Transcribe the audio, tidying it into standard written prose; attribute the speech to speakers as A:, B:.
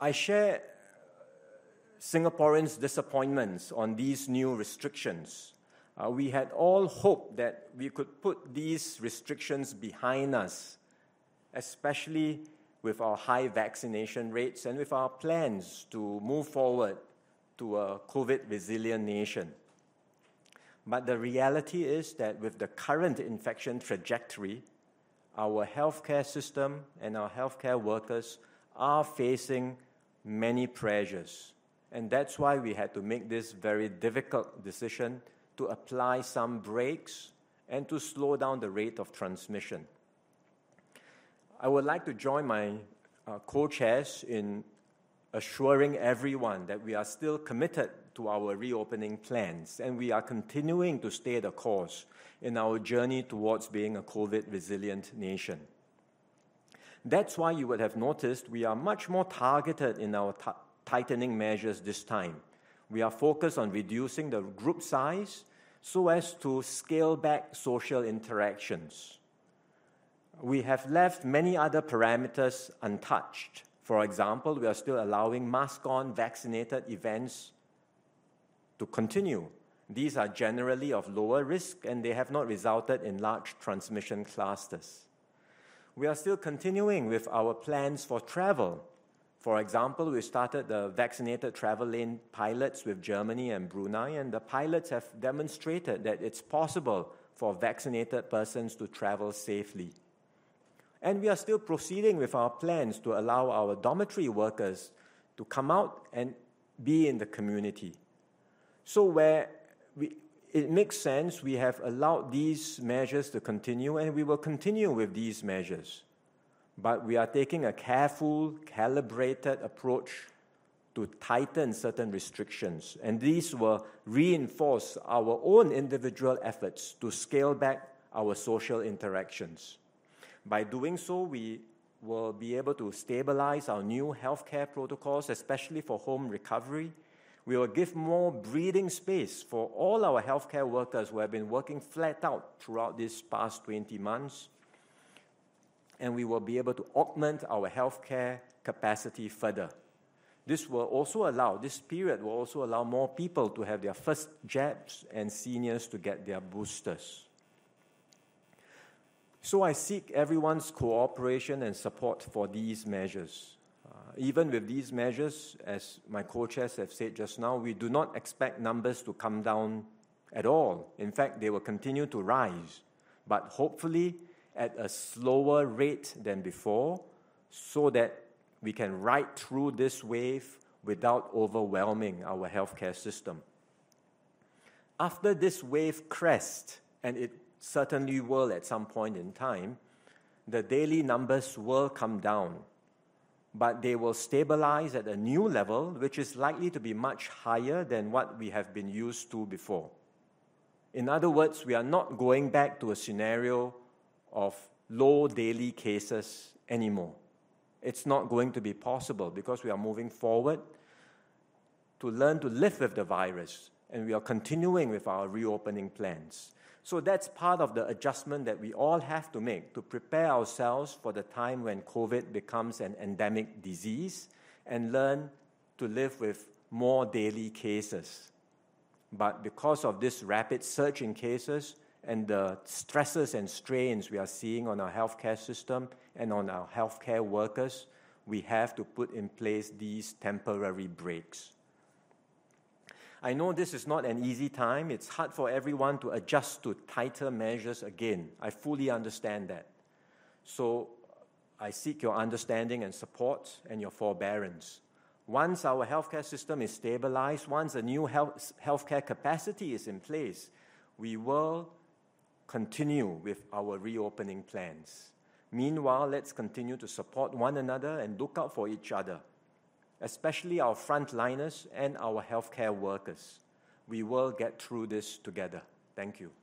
A: I share Singaporeans' disappointments on these new restrictions. We had all hoped that we could put these restrictions behind us, especially with our high vaccination rates and with our plans to move forward to a COVID-resilient nation. But the reality is that with the current infection trajectory, our healthcare system and our healthcare workers are facing many pressures. And that's why we had to make this very difficult decision to apply some brakes and to slow down the rate of transmission. I would like to join my co-chairs in assuring everyone that we are still committed to our reopening plans, and we are continuing to stay the course in our journey towards being a COVID-resilient nation. That's why you would have noticed we are much more targeted in our tightening measures this time. We are focused on reducing the group size so as to scale back social interactions. We have left many other parameters untouched. For example, we are still allowing mask-on vaccinated events to continue. These are generally of lower risk and they have not resulted in large transmission clusters. We are still continuing with our plans for travel. For example, we started the vaccinated travel lane pilots with Germany and Brunei, and the pilots have demonstrated that it's possible for vaccinated persons to travel safely. And we are still proceeding with our plans to allow our dormitory workers to come out and be in the community. So where it makes sense, we have allowed these measures to continue, and we will continue with these measures. But we are taking a careful, calibrated approach to tighten certain restrictions, and these will reinforce our own individual efforts to scale back our social interactions. By doing so, we will be able to stabilize our new healthcare protocols, especially for home recovery. We will give more breathing space for all our healthcare workers who have been working flat out throughout these past 20 months. And we will be able to augment our healthcare capacity further. This period will also allow more people to have their first jabs and seniors to get their boosters. So I seek everyone's cooperation and support for these measures. Even with these measures, as my co-chairs have said just now, we do not expect numbers to come down at all. In fact, they will continue to rise, but hopefully at a slower rate than before, so that we can ride through this wave without overwhelming our healthcare system. After this wave crests, and it certainly will at some point in time, the daily numbers will come down, but they will stabilize at a new level, which is likely to be much higher than what we have been used to before. In other words, we are not going back to a scenario of low daily cases anymore. It's not going to be possible because we are moving forward to learn to live with the virus, and we are continuing with our reopening plans. So that's part of the adjustment that we all have to make to prepare ourselves for the time when COVID becomes an endemic disease and learn to live with more daily cases. But because of this rapid surge in cases and the stresses and strains we are seeing on our healthcare system and on our healthcare workers, we have to put in place these temporary breaks. I know this is not an easy time. It's hard for everyone to adjust to tighter measures again. I fully understand that. So I seek your understanding and support and your forbearance. Once our healthcare system is stabilized, once a new healthcare capacity is in place, we will continue with our reopening plans. Meanwhile, let's continue to support one another and look out for each other, especially our frontliners and our healthcare workers. We will get through this together. Thank you.